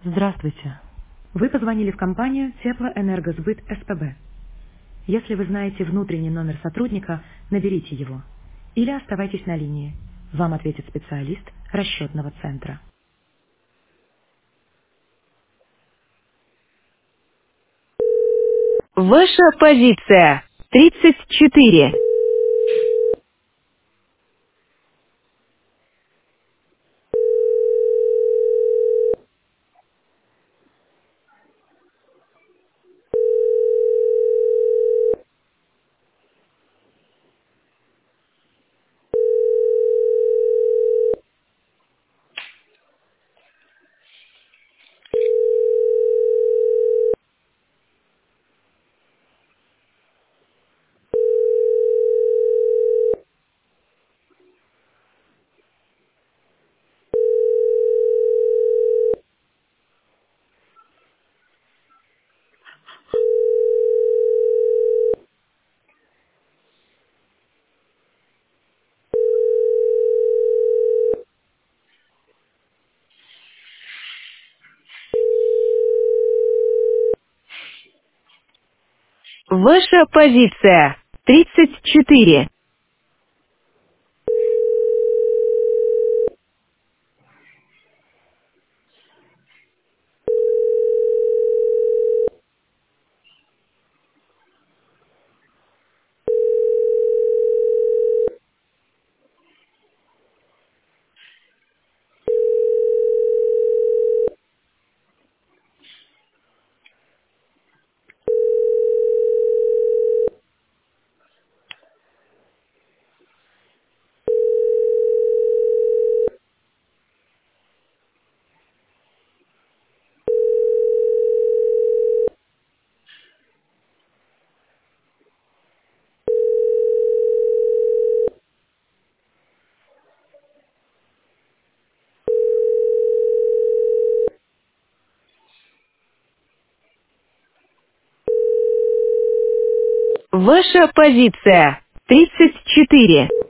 Здравствуйте. Вы позвонили в компанию Теплоэнергосбыт СПБ. Если вы знаете внутренний номер сотрудника, наберите его. Или оставайтесь на линии. Вам ответит специалист расчетного центра. Ваша позиция 34. Ваша позиция 34. Ваша позиция 34.